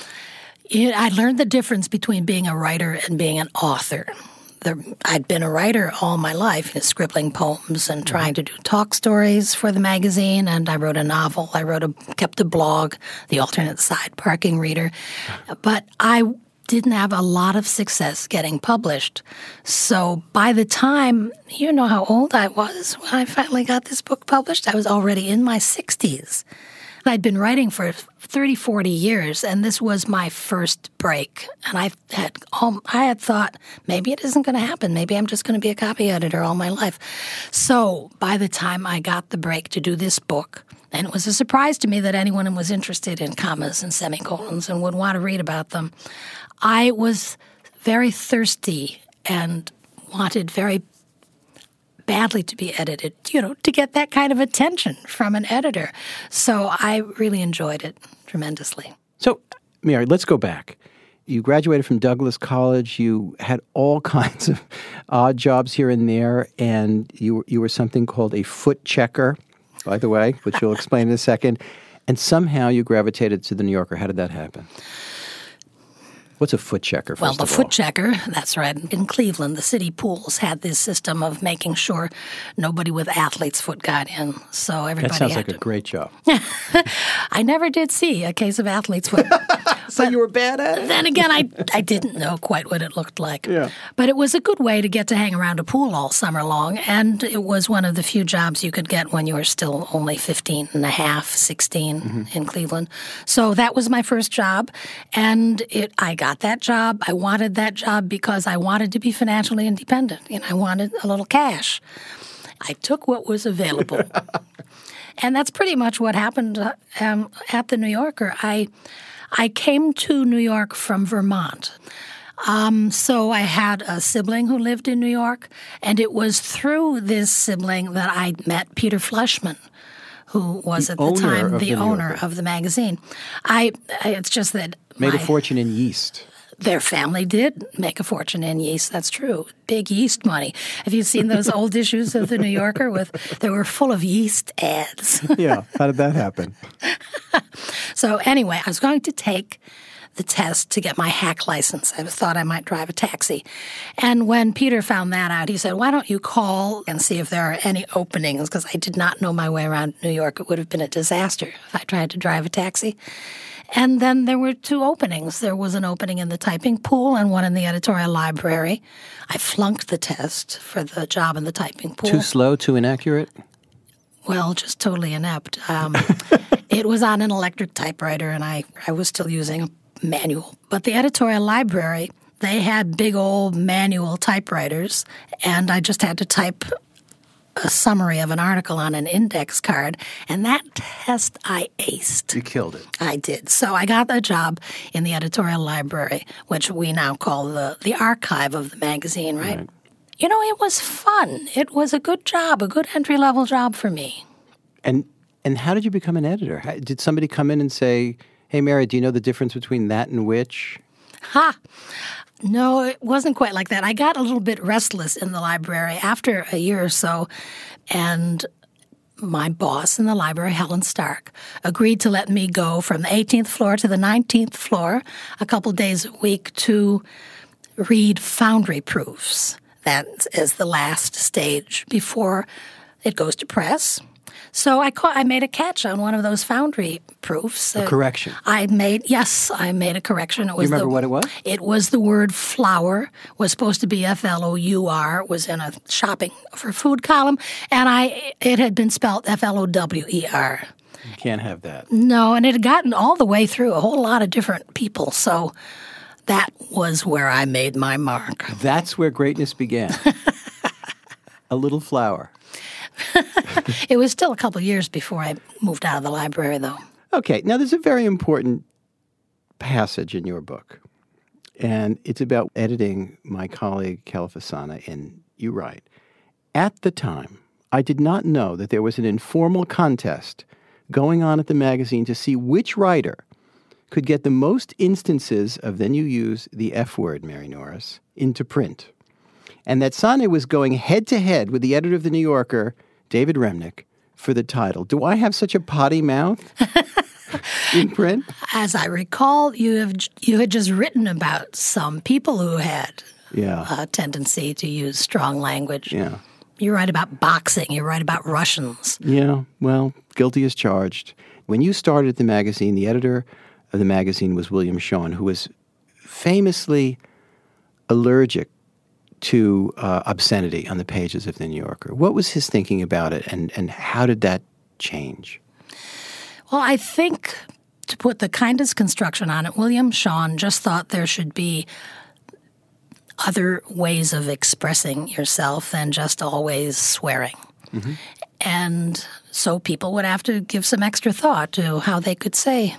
I learned the difference between being a writer and being an author. I'd been a writer all my life, scribbling poems and trying to do talk stories for the magazine, and I wrote a novel. I kept a blog, The Alternate Side Parking Reader. But I didn't have a lot of success getting published. So by the time, you know how old I was when I finally got this book published, I was already in my 60s. I'd been writing for 30, 40 years, and this was my first break. And I had thought, maybe it isn't going to happen. Maybe I'm just going to be a copy editor all my life. So by the time I got the break to do this book, and it was a surprise to me that anyone was interested in commas and semicolons and would want to read about them, I was very thirsty and wanted very badly to be edited, to get that kind of attention from an editor. So I really enjoyed it tremendously. So, Mary, let's go back. You graduated from Douglas College. You had all kinds of odd jobs here and there, and you were something called a foot checker, by the way, which you'll explain in a second. And somehow you gravitated to the New Yorker. How did that happen? What's a foot checker, first Well, the of all? foot checker, that's right. In Cleveland, the city pools had this system of making sure nobody with athlete's foot got in. So everybody That sounds like a great job. I never did see a case of athlete's foot. So you were bad at it? Then again, I didn't know quite what it looked like. Yeah. But it was a good way to get to hang around a pool all summer long, and it was one of the few jobs you could get when you were still only 15 and a half, 16 in Cleveland. So that was my first job, and I got that job. I wanted that job because I wanted to be financially independent, and I wanted a little cash. I took what was available. And that's pretty much what happened at the New Yorker. I came to New York from Vermont. So I had a sibling who lived in New York, and it was through this sibling that I met Peter Fleischman, who was at the time the owner of the magazine. It's just that made a fortune in yeast. Their family did make a fortune in yeast. That's true. Big yeast money. Have you seen those old issues of the New Yorker they were full of yeast ads? Yeah. How did that happen? So anyway, I was going to take the test to get my hack license. I thought I might drive a taxi. And when Peter found that out, he said, why don't you call and see if there are any openings? Because I did not know my way around New York. It would have been a disaster if I tried to drive a taxi. And then there were two openings. There was an opening in the typing pool and one in the editorial library. I flunked the test for the job in the typing pool. Too slow, too inaccurate? Well, just totally inept. It was on an electric typewriter, and I was still using a manual. But the editorial library, they had big old manual typewriters, and I just had to type a summary of an article on an index card, and that test I aced. You killed it. I did. So I got a job in the editorial library, which we now call the archive of the magazine, right? It was fun. It was a good job, a good entry-level job for me. And how did you become an editor? Did somebody come in and say, hey, Mary, do you know the difference between that and which? Ha! No, it wasn't quite like that. I got a little bit restless in the library after a year or so, and my boss in the library, Helen Stark, agreed to let me go from the 18th floor to the 19th floor a couple days a week to read foundry proofs. That is the last stage before it goes to press. So I made a catch on one of those foundry proofs. A correction. I made a correction. It was you remember what it was? It was the word flour, was supposed to be Flour, was in a shopping for food column, and it had been spelled Flower. You can't have that. No, and it had gotten all the way through a whole lot of different people, so that was where I made my mark. That's where greatness began. A little flour. It was still a couple years before I moved out of the library, though. Okay, now there's a very important passage in your book, and it's about editing my colleague Califasana, and you write, "At the time, I did not know that there was an informal contest going on at the magazine to see which writer could get the most instances of," then you use the F word, Mary Norris, "into print. And that Sane was going head-to-head with the editor of The New Yorker, David Remnick, for the title. Do I have such a potty mouth in print?" As I recall, you had just written about some people who had a tendency to use strong language. Yeah. You write about boxing. You write about Russians. Yeah, well, guilty as charged. When you started the magazine, the editor of the magazine was William Shawn, who was famously allergic to obscenity on the pages of The New Yorker. What was his thinking about it, and how did that change? Well, I think, to put the kindest construction on it, William Shawn just thought there should be other ways of expressing yourself than just always swearing. Mm-hmm. And so people would have to give some extra thought to how they could say,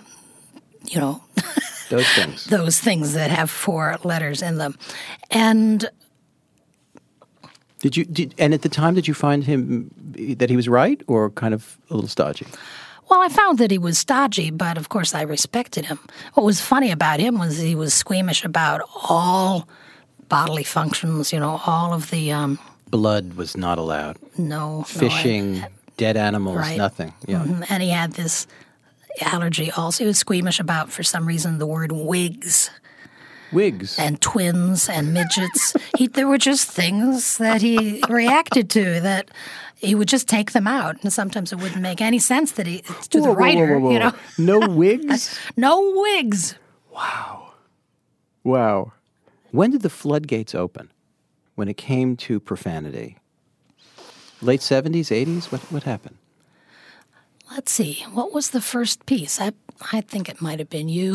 those things. Those things that have 4 letters in them. And and at the time, did you find him that he was right, or kind of a little stodgy? Well, I found that he was stodgy, but of course I respected him. What was funny about him was he was squeamish about all bodily functions, all of the... Blood was not allowed. No. Fishing, dead animals, right. Nothing. Yeah. Mm-hmm. And he had this allergy also. He was squeamish about, for some reason, the word wigs. Wigs. And twins and midgets. There were just things that he reacted to that he would just take them out. And sometimes it wouldn't make any sense that to the writer, whoa. No wigs? No wigs. Wow. When did the floodgates open? When it came to profanity? Late 70s, 80s? What happened? Let's see. What was the first piece? I think it might have been you.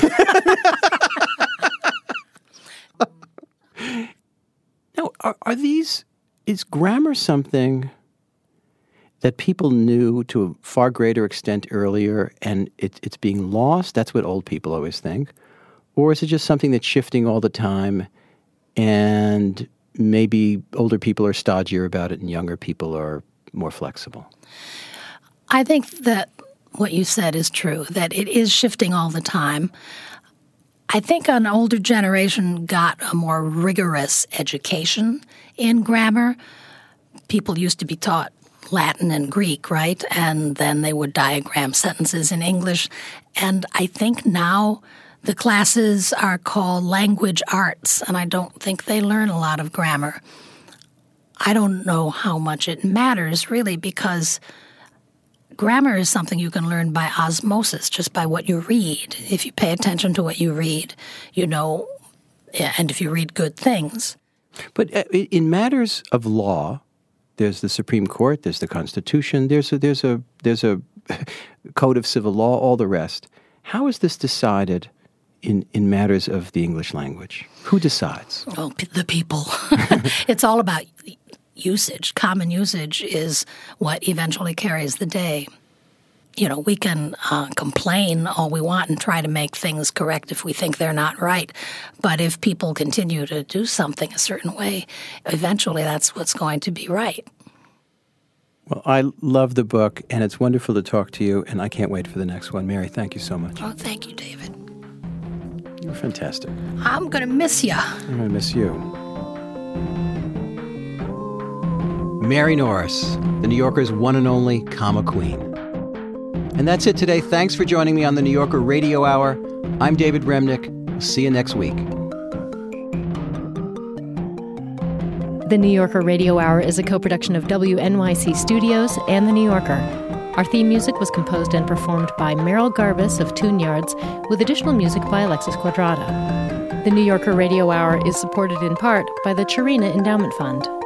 Now, is grammar something that people knew to a far greater extent earlier and it's being lost? That's what old people always think. Or is it just something that's shifting all the time and maybe older people are stodgier about it and younger people are more flexible? I think that what you said is true, that it is shifting all the time. I think an older generation got a more rigorous education in grammar. People used to be taught Latin and Greek, right? And then they would diagram sentences in English. And I think now the classes are called language arts, and I don't think they learn a lot of grammar. I don't know how much it matters, really, because grammar is something you can learn by osmosis, just by what you read. If you pay attention to what you read, and if you read good things. But in matters of law, there's the Supreme Court, there's the Constitution, there's a code of civil law, all the rest. How is this decided in matters of the English language? Who decides? Well, the people. It's all about usage. Common usage is what eventually carries the day. We can complain all we want and try to make things correct if we think they're not right. But if people continue to do something a certain way, eventually that's what's going to be right. Well, I love the book, and it's wonderful to talk to you, and I can't wait for the next one. Mary, thank you so much. Oh, thank you, David. You're fantastic. I'm going to miss you. I'm going to miss you. Mary Norris, the New Yorker's one and only comma queen. And that's it today. Thanks for joining me on the New Yorker Radio Hour. I'm David Remnick. We'll see you next week. The New Yorker Radio Hour is a co-production of WNYC Studios and The New Yorker. Our theme music was composed and performed by Meryl Garbus of Tune Yards, with additional music by Alexis Quadrada. The New Yorker Radio Hour is supported in part by the Chirina Endowment Fund.